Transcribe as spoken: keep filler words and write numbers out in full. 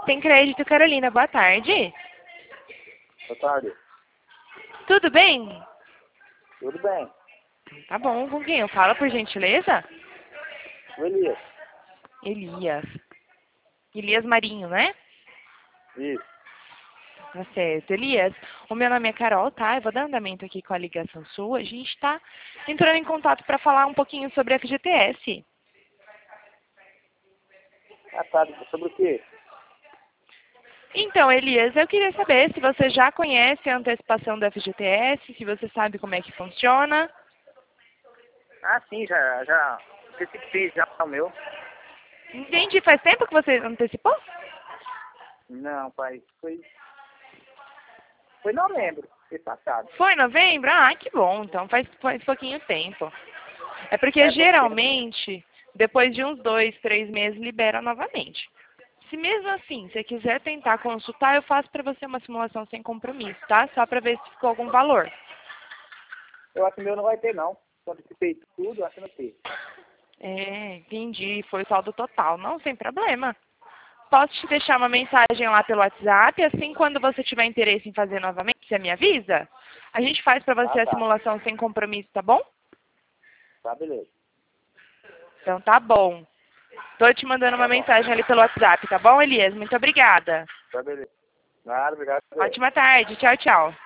Tem crédito, Carolina. Boa tarde. Boa tarde. Tudo bem? Tudo bem? Tá bom. Com quem eu falo, por gentileza? O Elias. Elias. Elias Marinho, né? Isso. Tá certo. Elias, o meu nome é Carol, tá? Eu vou dar andamento aqui com a ligação sua. A gente tá entrando em contato para falar um pouquinho sobre a F G T S. Ah, tá. Sobre o quê? Então, Elias, eu queria saber se você já conhece a antecipação da F G T S, se você sabe como é que funciona. Ah, sim, já, já antecipei já o meu. Entendi. Faz tempo que você antecipou? Não, pai, foi... Foi em novembro, foi passado. Foi em novembro? Ah, que bom. Então faz, faz pouquinho tempo. É porque É, pouco tempo. geralmente, depois de uns dois, três meses, libera novamente. Se mesmo assim você quiser tentar consultar, eu faço para você uma simulação sem compromisso, tá? Só para ver se ficou algum valor. Eu acho que o meu não vai ter, não. Eu antecipei tudo, eu acho que não tem. É, entendi. Foi o saldo total. Não, sem problema. Posso te deixar uma mensagem lá pelo WhatsApp, assim quando você tiver interesse em fazer novamente, você me avisa? A gente faz para você Ah, a tá. simulação sem compromisso, tá bom? Tá, beleza. Então tá bom. Tô te mandando uma Tá bom. mensagem ali pelo WhatsApp, tá bom, Elias? Muito obrigada. Tá, beleza. Nada, obrigado. Ótima tarde. Tchau, tchau.